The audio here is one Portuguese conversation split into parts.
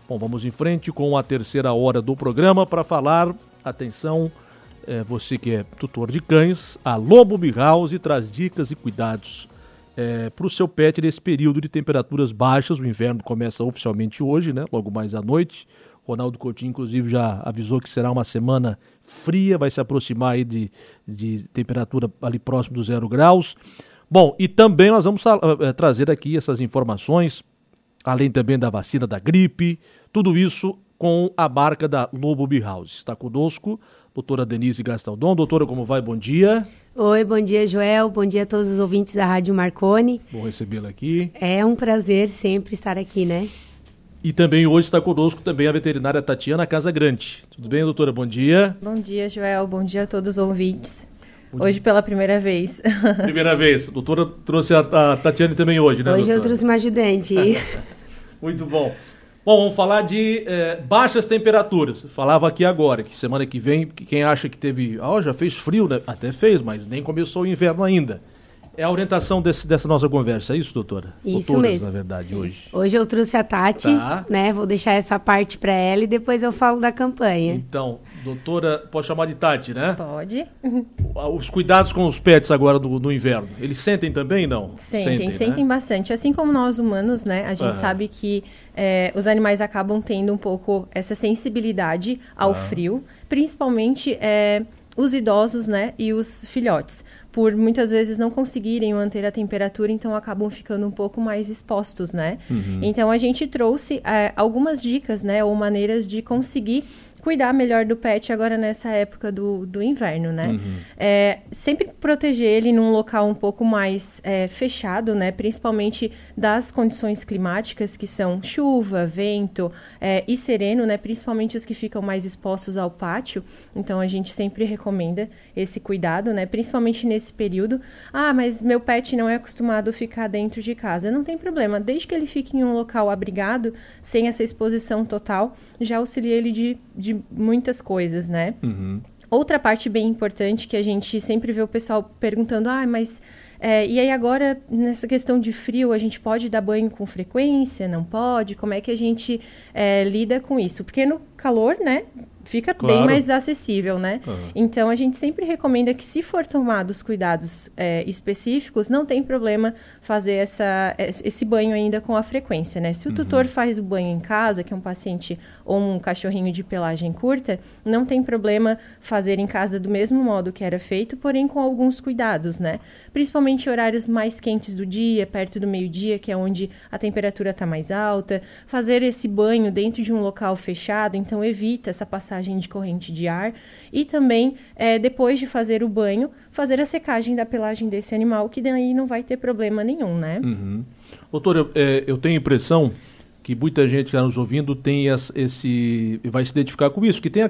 Bom, vamos em frente com a terceira hora do programa para falar, atenção, você que é tutor de cães, a Lobo House traz dicas e cuidados para o seu pet nesse período de temperaturas baixas. O inverno começa oficialmente hoje, né? Logo mais à noite. Ronaldo Coutinho, inclusive, já avisou que será uma semana fria, vai se aproximar aí de temperatura ali próximo dos 0 graus. Bom, e também nós vamos trazer aqui essas informações, além também da vacina da gripe, tudo isso com a marca da Lobo House. Está conosco a doutora Denise Gastaldon. Doutora, como vai? Bom dia. Oi, bom dia, Joel. Bom dia a todos os ouvintes da Rádio Marconi. Bom recebê-la aqui. É um prazer sempre estar aqui, né? E também hoje está conosco também a veterinária Tatiana Casagrande. Tudo bem, doutora? Bom dia. Bom dia, Joel. Bom dia a todos os ouvintes. Hoje pela primeira vez. Primeira vez. A doutora trouxe a Tatiana também hoje, né, Hoje doutora? eu trouxe uma ajudante. Muito bom. Bom, vamos falar de baixas temperaturas. Falava aqui agora, que semana que vem, quem acha que teve... já fez frio, né? Até fez, mas nem começou o inverno ainda. É a orientação dessa nossa conversa, é isso, doutora? Isso Doutoras, mesmo. Na verdade, hoje. Hoje eu trouxe a Tati, né? Vou deixar essa parte para ela e depois eu falo da campanha. Então, doutora, pode chamar de Tati, né? Pode. Os cuidados com os pets agora do inverno, eles sentem também, não? Sentem né? bastante. Assim como nós humanos, né? A gente sabe que os animais acabam tendo um pouco essa sensibilidade ao frio, principalmente os idosos, né? E os filhotes, por muitas vezes não conseguirem manter a temperatura, então acabam ficando um pouco mais expostos, né? Então a gente trouxe algumas dicas, né? Ou maneiras de conseguir cuidar melhor do pet agora nessa época do inverno, né? Sempre proteger ele num local um pouco mais fechado, né? Principalmente das condições climáticas, que são chuva, vento e sereno, né? Principalmente os que ficam mais expostos ao pátio. Então, a gente sempre recomenda esse cuidado, né? Principalmente nesse período. Mas meu pet não é acostumado a ficar dentro de casa. Não tem problema. Desde que ele fique em um local abrigado, sem essa exposição total, já auxilia ele de muitas coisas, né? Outra parte bem importante que a gente sempre vê o pessoal perguntando, mas e aí agora, nessa questão de frio, a gente pode dar banho com frequência? Não pode? Como é que a gente lida com isso? Porque no calor, né? Fica bem mais acessível, né? Então, a gente sempre recomenda que, se for tomados cuidados específicos, não tem problema fazer esse banho ainda com a frequência, né? Se o tutor faz o banho em casa, que é um paciente ou um cachorrinho de pelagem curta, não tem problema fazer em casa do mesmo modo que era feito, porém com alguns cuidados, né? Principalmente horários mais quentes do dia, perto do meio-dia, que é onde a temperatura está mais alta. Fazer esse banho dentro de um local fechado, então evita essa passagem de corrente de ar, e também, depois de fazer o banho, fazer a secagem da pelagem desse animal, que daí não vai ter problema nenhum, né? Doutora, eu tenho a impressão que muita gente que está nos ouvindo tem vai se identificar com isso, que tem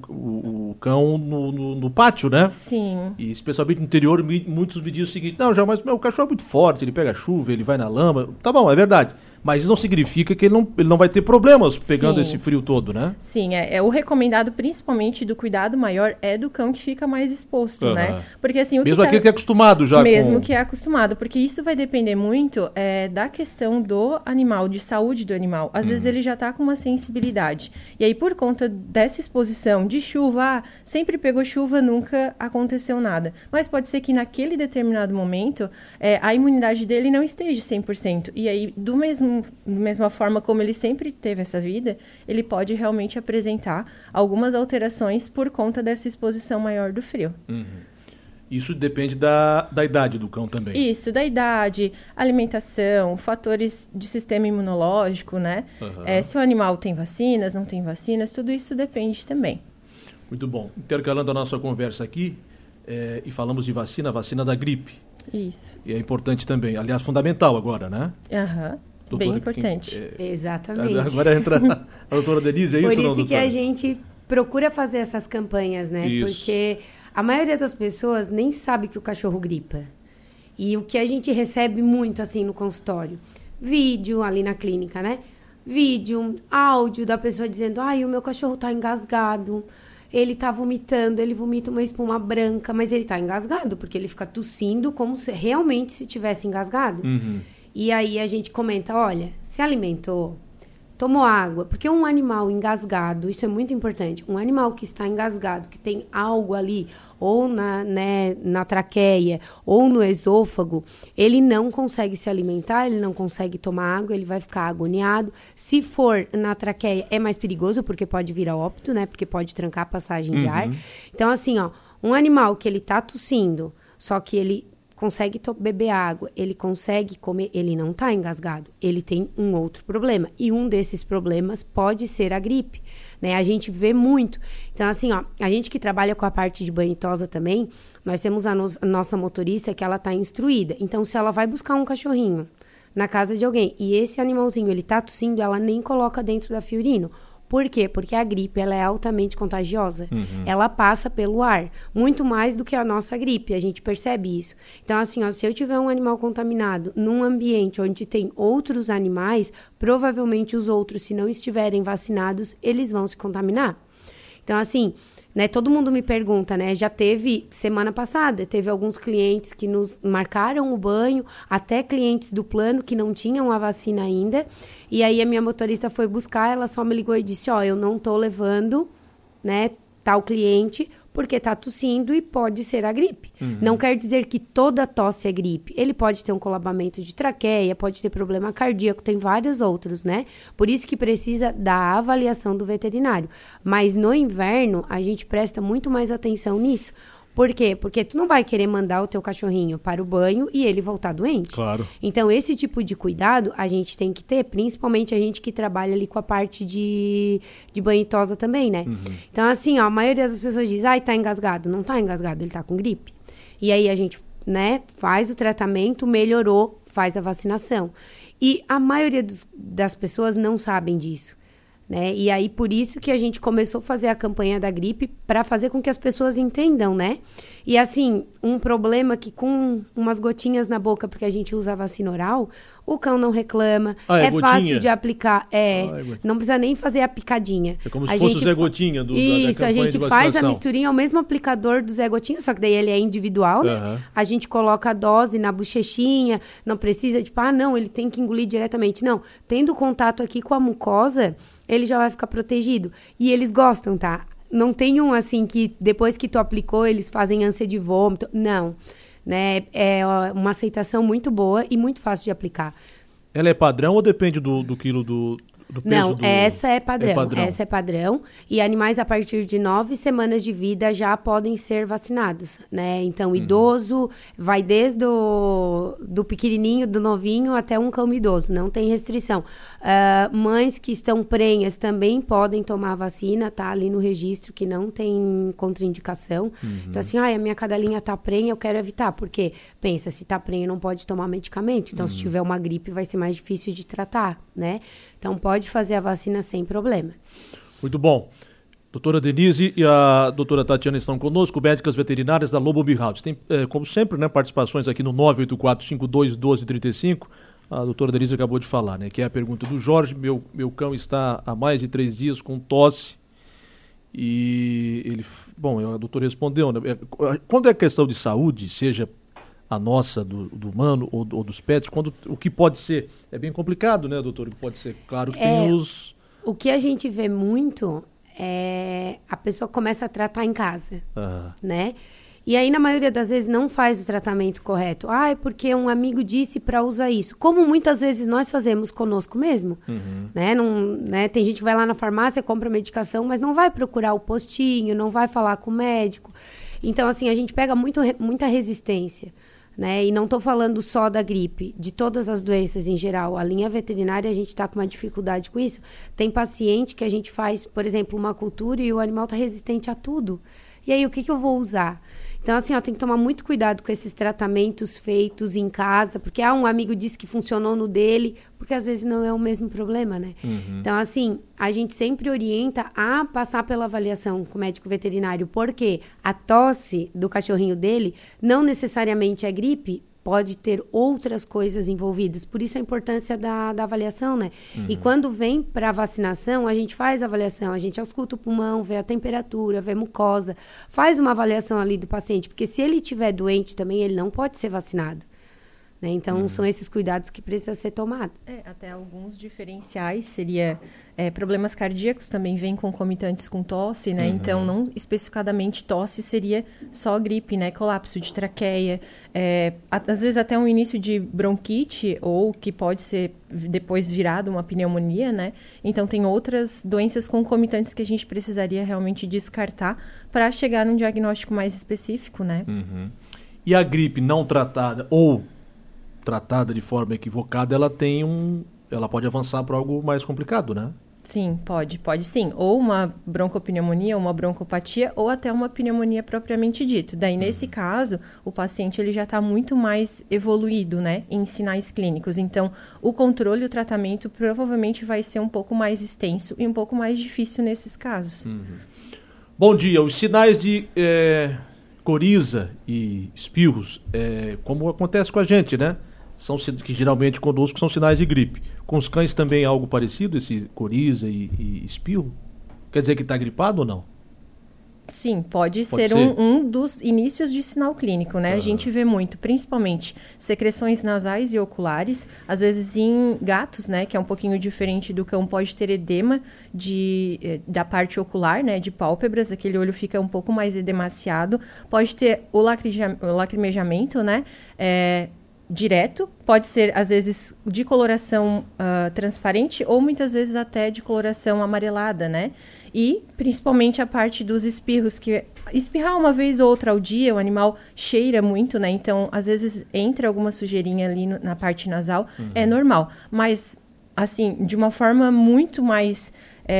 o cão no pátio, né? Sim. E especialmente no interior, muitos me dizem o seguinte, mas o cachorro é muito forte, ele pega chuva, ele vai na lama. Tá bom, é verdade. Mas isso não significa que ele não vai ter problemas pegando esse frio todo, né? Sim, o recomendado, principalmente do cuidado maior, é do cão que fica mais exposto, né? Porque assim, mesmo aquele que é acostumado já que é acostumado, porque isso vai depender muito da questão do animal, de saúde do animal. Às vezes ele já tá com uma sensibilidade. E aí, por conta dessa exposição de chuva, sempre pegou chuva, nunca aconteceu nada. Mas pode ser que naquele determinado momento, a imunidade dele não esteja 100%. E aí, da mesma forma como ele sempre teve essa vida, ele pode realmente apresentar algumas alterações por conta dessa exposição maior do frio. Isso depende da idade do cão também. Isso, da idade, alimentação, fatores de sistema imunológico, né? Se o animal tem vacinas, não tem vacinas, tudo isso depende também. Muito bom. Intercalando a nossa conversa aqui, e falamos de vacina da gripe. Isso. E é importante também, aliás, fundamental agora, né? Bem importante. Exatamente. Agora entra a doutora Denise, é isso, não, doutora? Por isso que a gente procura fazer essas campanhas, né? Isso. Porque a maioria das pessoas nem sabe que o cachorro gripa. E o que a gente recebe muito, assim, no consultório, vídeo ali na clínica, né? Vídeo, áudio da pessoa dizendo, o meu cachorro tá engasgado, ele tá vomitando, ele vomita uma espuma branca, mas ele tá engasgado, porque ele fica tossindo como se realmente se tivesse engasgado. E aí a gente comenta, olha, se alimentou, tomou água, porque um animal engasgado, isso é muito importante, um animal que está engasgado, que tem algo ali, ou na traqueia, ou no esôfago, ele não consegue se alimentar, ele não consegue tomar água, ele vai ficar agoniado. Se for na traqueia, é mais perigoso, porque pode vir a óbito, né? Porque pode trancar a passagem de ar. Então, assim, ó, um animal que ele tá tossindo, só que ele consegue beber água, ele consegue comer, ele não está engasgado, ele tem um outro problema. E um desses problemas pode ser a gripe, né? A gente vê muito. Então, assim, ó, a gente que trabalha com a parte de banho e tosa também, nós temos a nossa motorista que ela está instruída. Então, se ela vai buscar um cachorrinho na casa de alguém e esse animalzinho, ele tá tossindo, ela nem coloca dentro da Fiorino. Por quê? Porque a gripe, ela é altamente contagiosa. Ela passa pelo ar, muito mais do que a nossa gripe, a gente percebe isso. Então, assim, ó, se eu tiver um animal contaminado num ambiente onde tem outros animais, provavelmente os outros, se não estiverem vacinados, eles vão se contaminar. Então, assim, né, todo mundo me pergunta, né? Já teve, semana passada, teve alguns clientes que nos marcaram o banho, até clientes do plano que não tinham a vacina ainda. E aí a minha motorista foi buscar, ela só me ligou e disse, ó, eu não tô levando, né, tal cliente, porque tá tossindo e pode ser a gripe. Não quer dizer que toda tosse é gripe. Ele pode ter um colapamento de traqueia, pode ter problema cardíaco, tem vários outros, né? Por isso que precisa da avaliação do veterinário. Mas no inverno, a gente presta muito mais atenção nisso. Por quê? Porque tu não vai querer mandar o teu cachorrinho para o banho e ele voltar doente. Claro. Então, esse tipo de cuidado a gente tem que ter, principalmente a gente que trabalha ali com a parte de banho e tosa também, né? Então, assim, ó, a maioria das pessoas diz, ai, tá engasgado. Não tá engasgado, ele tá com gripe. E aí a gente, né, faz o tratamento, melhorou, faz a vacinação. E a maioria das pessoas não sabem disso. Né? E aí, por isso que a gente começou a fazer a campanha da gripe para fazer com que as pessoas entendam, né? E assim, um problema que com umas gotinhas na boca, porque a gente usa a vacina oral, o cão não reclama, é fácil de aplicar, não precisa nem fazer a picadinha. É como se fosse o Zé Gotinha da campanha de vacinação. Isso, a gente faz a misturinha, é o mesmo aplicador do Zé Gotinha, só que daí ele é individual, né? A gente coloca a dose na bochechinha, não precisa, tipo, não, ele tem que engolir diretamente. Não, tendo contato aqui com a mucosa, ele já vai ficar protegido. E eles gostam, tá? Não tem um, assim, que depois que tu aplicou, eles fazem ânsia de vômito. Não. Né? É uma aceitação muito boa e muito fácil de aplicar. Ela é padrão ou depende do quilo do peso? Não, essa é padrão. Essa é padrão. E animais a partir de 9 semanas de vida já podem ser vacinados, né? Então, idoso vai desde do pequenininho, do novinho, até um cão idoso. Não tem restrição. Mães que estão prenhas também podem tomar a vacina, tá? Ali no registro, que não tem contraindicação. Então, assim, a minha cadelinha tá prenha, eu quero evitar. Porque, pensa, se tá prenha, não pode tomar medicamento. Então, se tiver uma gripe, vai ser mais difícil de tratar, né? Então, pode fazer a vacina sem problema. Muito bom. Doutora Denise e a doutora Tatiana estão conosco, médicas veterinárias da Lobo House. Tem, como sempre, né, participações aqui no 984-52-1235. A doutora Denise acabou de falar, né, que é a pergunta do Jorge. Meu cão está há mais de 3 dias com tosse. E ele... Bom, a doutora respondeu, né? Quando é questão de saúde, seja a nossa, do humano ou dos pets, o que pode ser? É bem complicado, né, doutor? Pode ser, claro que tem os... O que a gente vê muito é a pessoa começa a tratar em casa, né? E aí, na maioria das vezes, não faz o tratamento correto. É porque um amigo disse para usar isso. Como muitas vezes nós fazemos conosco mesmo, né? Tem gente que vai lá na farmácia, compra medicação, mas não vai procurar o postinho, não vai falar com o médico. Então, assim, a gente pega muita resistência. Né? E não estou falando só da gripe, de todas as doenças em geral. A linha veterinária, a gente está com uma dificuldade com isso. Tem paciente que a gente faz, por exemplo, uma cultura e o animal está resistente a tudo. E aí, o que eu vou usar? Então, assim, tem que tomar muito cuidado com esses tratamentos feitos em casa, porque um amigo disse que funcionou no dele, porque às vezes não é o mesmo problema, né? Então, assim, a gente sempre orienta a passar pela avaliação com o médico veterinário, porque a tosse do cachorrinho dele não necessariamente é gripe, pode ter outras coisas envolvidas. Por isso a importância da avaliação, né? E quando vem para a vacinação, a gente faz a avaliação, a gente ausculta o pulmão, vê a temperatura, vê a mucosa, faz uma avaliação ali do paciente, porque se ele estiver doente também, ele não pode ser vacinado, né? Então, são esses cuidados que precisam ser tomados. Até alguns diferenciais seria... problemas cardíacos também vêm concomitantes com tosse, né? Então, não especificadamente tosse seria só gripe, né? Colapso de traqueia, às vezes até um início de bronquite, ou que pode ser depois virado uma pneumonia, né? Então, tem outras doenças concomitantes que a gente precisaria realmente descartar para chegar num diagnóstico mais específico, né? E a gripe não tratada ou tratada de forma equivocada, ela pode avançar para algo mais complicado, né? Sim, pode sim. Ou uma broncopneumonia, uma broncopatia, ou até uma pneumonia propriamente dito. Daí, nesse caso, o paciente ele já está muito mais evoluído, né, em sinais clínicos. Então, o controle e o tratamento provavelmente vai ser um pouco mais extenso e um pouco mais difícil nesses casos. Bom dia. Os sinais de coriza e espirros, como acontece com a gente, né? Que geralmente conosco são sinais de gripe. Com os cães também é algo parecido, esse coriza e espirro? Quer dizer que está gripado ou não? Sim, pode ser. Um dos inícios de sinal clínico, né? A gente vê muito, principalmente, secreções nasais e oculares, às vezes em gatos, né? Que é um pouquinho diferente do cão, pode ter edema da parte ocular, né? De pálpebras, aquele olho fica um pouco mais edemaciado. Pode ter o lacrimejamento, né? Direto, pode ser às vezes de coloração transparente ou muitas vezes até de coloração amarelada, né? E principalmente a parte dos espirros, que espirrar uma vez ou outra ao dia, o animal cheira muito, né? Então, às vezes entra alguma sujeirinha ali na parte nasal, é normal. Mas, assim, de uma forma muito mais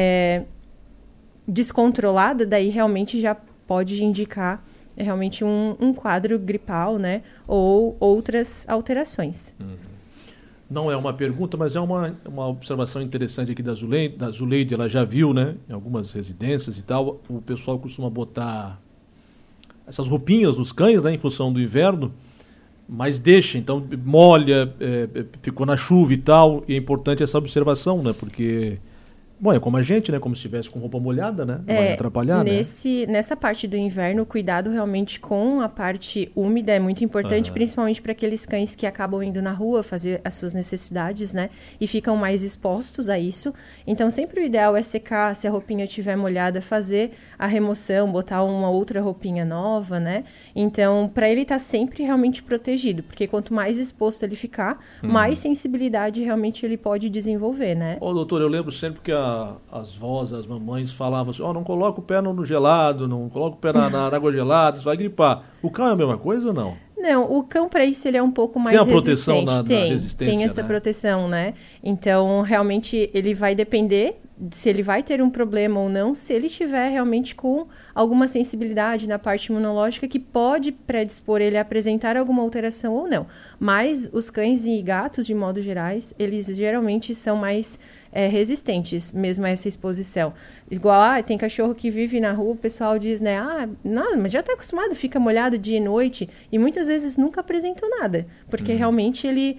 descontrolada, daí realmente já pode indicar realmente um quadro gripal, né? Ou outras alterações. Não é uma pergunta, mas é uma observação interessante aqui da Zuleide. Ela já viu, né? Em algumas residências e tal, o pessoal costuma botar essas roupinhas nos cães, né? Em função do inverno, mas deixa, então molha, ficou na chuva e tal, e é importante essa observação, né? Porque... Bom, é como a gente, né? Como se estivesse com roupa molhada, né? Não vai atrapalhar, né? Nessa parte do inverno, o cuidado realmente com a parte úmida é muito importante, principalmente para aqueles cães que acabam indo na rua fazer as suas necessidades, né? E ficam mais expostos a isso. Então, sempre o ideal é secar, se a roupinha estiver molhada, fazer a remoção, botar uma outra roupinha nova, né? Então, para ele estar sempre realmente protegido, porque quanto mais exposto ele ficar, mais sensibilidade realmente ele pode desenvolver, né? Doutor, eu lembro sempre que as vós, as mamães falavam assim, não coloca o pé no gelado, não coloca o pé na água gelada, você vai gripar. O cão é a mesma coisa ou não? Não, o cão para isso ele é um pouco mais resistente. Tem a proteção da resistência, tem essa proteção, né? Então, realmente, ele vai depender se ele vai ter um problema ou não, se ele tiver realmente com alguma sensibilidade na parte imunológica que pode predispor ele a apresentar alguma alteração ou não. Mas os cães e gatos, de modo gerais, eles geralmente são mais resistentes mesmo a essa exposição. Igual, tem cachorro que vive na rua, o pessoal diz, né, não, mas já está acostumado, fica molhado dia e noite, e muitas vezes nunca apresentou nada, porque realmente ele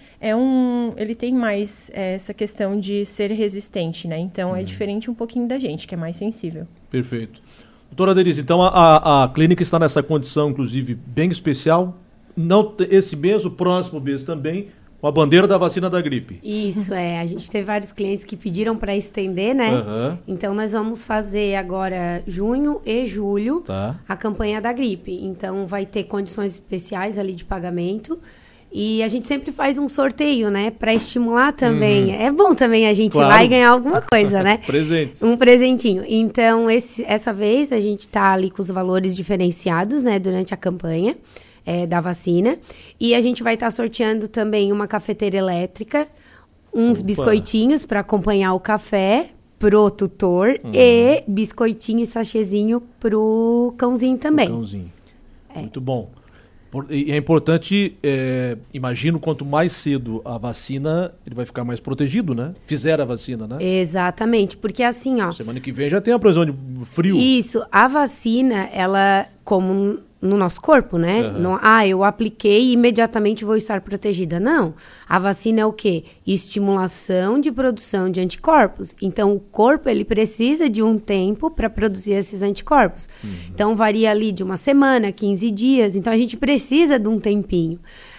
tem mais essa questão de ser resistente, né? Então é diferente um pouquinho da gente, que é mais sensível. Perfeito. Doutora Denise, então a clínica está nessa condição, inclusive, bem especial, não esse mês, o próximo mês também, com a bandeira da vacina da gripe. Isso, a gente teve vários clientes que pediram para estender, né? Então, nós vamos fazer agora junho e julho a campanha da gripe. Então, vai ter condições especiais ali de pagamento. E a gente sempre faz um sorteio, né? Para estimular também. É bom também a gente ir lá e ganhar alguma coisa, né? Presente. Um presentinho. Então, essa vez, a gente tá ali com os valores diferenciados, né? Durante a campanha. Da vacina. E a gente vai estar sorteando também uma cafeteira elétrica, uns biscoitinhos para acompanhar o café pro tutor e biscoitinho e sachêzinho pro cãozinho também. O cãozinho. Muito bom. E é importante, imagino, quanto mais cedo a vacina, ele vai ficar mais protegido, né? Fizeram a vacina, né? Exatamente, porque assim, semana que vem já tem a previsão de frio. Isso, a vacina, ela, como no nosso corpo, né? Não, eu apliquei e imediatamente vou estar protegida. Não. A vacina é o quê? Estimulação de produção de anticorpos. Então, o corpo, ele precisa de um tempo para produzir esses anticorpos. Então, varia ali de uma semana, 15 dias. Então, a gente precisa de um tempinho.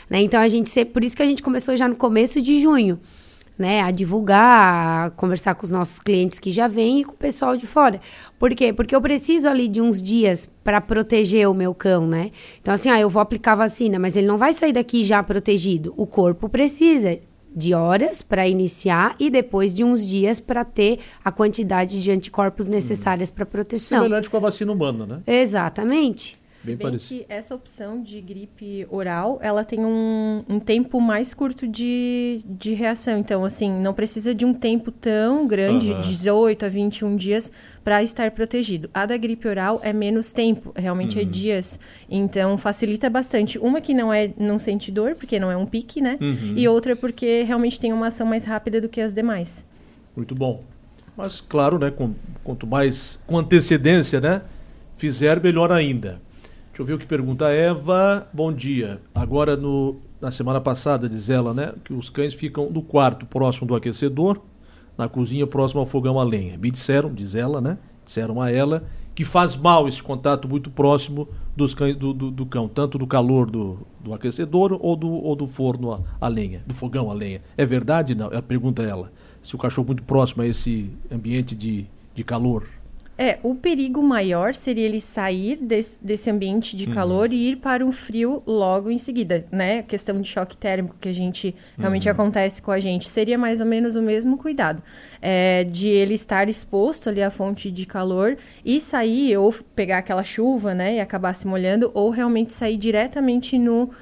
né? Então, por isso que a gente começou já no começo de junho, né? A divulgar, a conversar com os nossos clientes que já vêm e com o pessoal de fora. Por quê? Porque eu preciso ali de uns dias para proteger o meu cão, né? Então, assim, eu vou aplicar vacina, mas ele não vai sair daqui já protegido. O corpo precisa de horas para iniciar e depois de uns dias para ter a quantidade de anticorpos necessárias para proteção. Semelhante com a vacina humana, né? Exatamente. Se bem que essa opção de gripe oral, ela tem um tempo mais curto de reação. Então, assim, não precisa de um tempo tão grande, 18 a 21 dias, para estar protegido. A da gripe oral é menos tempo, realmente é dias. Então, facilita bastante. Uma que não sente dor, porque não é um pique, né? E outra porque realmente tem uma ação mais rápida do que as demais. Muito bom. Mas, claro, né? Quanto mais com antecedência, né? Fizer, melhor ainda. Deixa eu ver o que pergunta a Eva. Bom dia. Agora, na semana passada, diz ela, né, que os cães ficam no quarto próximo do aquecedor, na cozinha próximo ao fogão a lenha. Me disseram, diz ela, né, disseram a ela, que faz mal esse contato muito próximo dos cães, do cão, tanto do calor do aquecedor ou do forno a lenha, do fogão a lenha. É verdade? Não. Ela pergunta a ela, se o cachorro muito próximo a esse ambiente de calor. O perigo maior seria ele sair desse ambiente de calor e ir para um frio logo em seguida, né? A questão de choque térmico que a gente realmente acontece com a gente. Seria mais ou menos o mesmo cuidado. De ele estar exposto ali à fonte de calor e sair, ou pegar aquela chuva, né? E acabar se molhando, ou realmente sair diretamente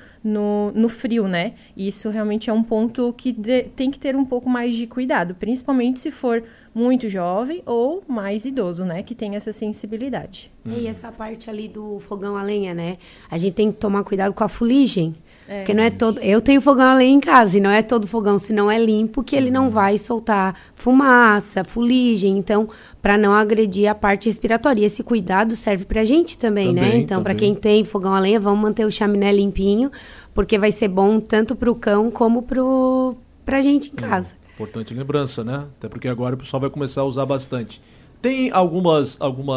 no frio, né? Isso realmente é um ponto que tem que ter um pouco mais de cuidado, principalmente se for muito jovem ou mais idoso, né? Que tem essa sensibilidade. E essa parte ali do fogão a lenha, né? A gente tem que tomar cuidado com a fuligem. Porque não é todo... Eu tenho fogão a lenha em casa e não é todo fogão, se não é limpo, que ele não vai soltar fumaça, fuligem. Então, para não agredir a parte respiratória. E esse cuidado serve pra gente também, né? Então, para quem tem fogão a lenha, vamos manter o chaminé limpinho, porque vai ser bom tanto pro cão como pra gente em casa. Importante lembrança, né? Até porque agora o pessoal vai começar a usar bastante. Tem algumas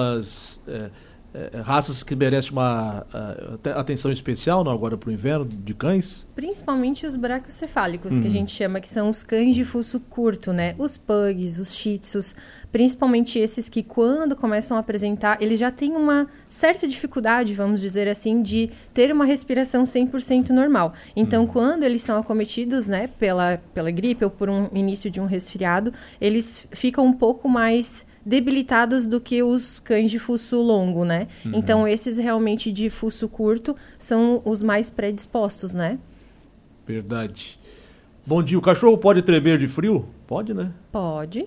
raças que merecem uma atenção especial, não, agora para o inverno, de cães? Principalmente os bracocefálicos, que a gente chama, que são os cães de fosso curto, né? Os pugs, os shih tzus, principalmente esses que quando começam a apresentar, eles já têm uma certa dificuldade, vamos dizer assim, de ter uma respiração 100% normal. Então, quando eles são acometidos, né, pela gripe ou por um início de um resfriado, eles ficam um pouco mais debilitados do que os cães de fosso longo, né? Então, esses realmente de fosso curto são os mais predispostos, né? Verdade. Bom dia, o cachorro pode tremer de frio? Pode, né? Pode.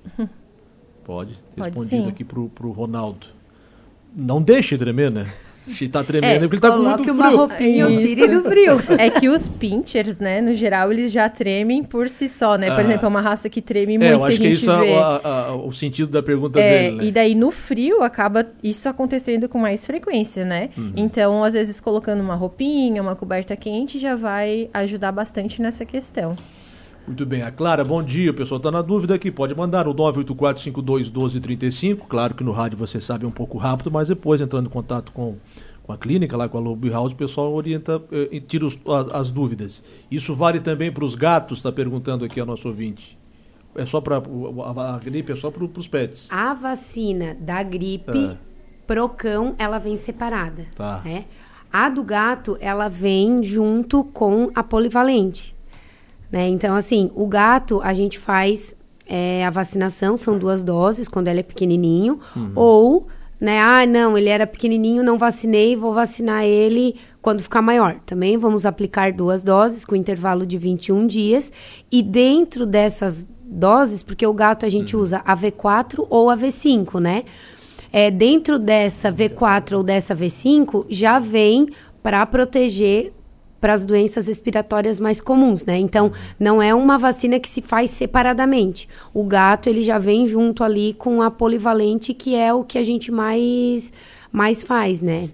Pode. Respondido aqui pro Ronaldo. Não deixe tremer, né? Se tá tremendo é porque ele tá com muito frio. Uma roupinha, tire do frio. É que os pinchers, né, no geral, eles já tremem por si só, né? Por exemplo, é uma raça que treme muito, eu acho que a gente isso vê. O sentido da pergunta dele, né? E daí, no frio, acaba isso acontecendo com mais frequência, né? Então, às vezes, colocando uma roupinha, uma coberta quente, já vai ajudar bastante nessa questão. Muito bem. A Clara, bom dia. O pessoal está na dúvida aqui. Pode mandar o 984-52-1235. Claro que no rádio você sabe um pouco rápido, mas depois, entrando em contato com a clínica, lá com a Lobo House, o pessoal orienta e tira as dúvidas. Isso vale também para os gatos, está perguntando aqui a nosso ouvinte. É só para a gripe, é só para os pets? A vacina da gripe pro cão, ela vem separada. Tá. Né? A do gato, ela vem junto com a polivalente. Né? Então, assim, o gato, a gente faz a vacinação, são 2 doses, quando ele é pequenininho, ou, né, não, ele era pequenininho, não vacinei, vou vacinar ele quando ficar maior. Também vamos aplicar 2 doses, com intervalo de 21 dias, e dentro dessas doses, porque o gato a gente usa a V4 ou a V5, né? Dentro dessa V4 ou dessa V5, já vem para proteger para as doenças respiratórias mais comuns, né? Então, não é uma vacina que se faz separadamente. O gato, ele já vem junto ali com a polivalente, que é o que a gente mais faz, né?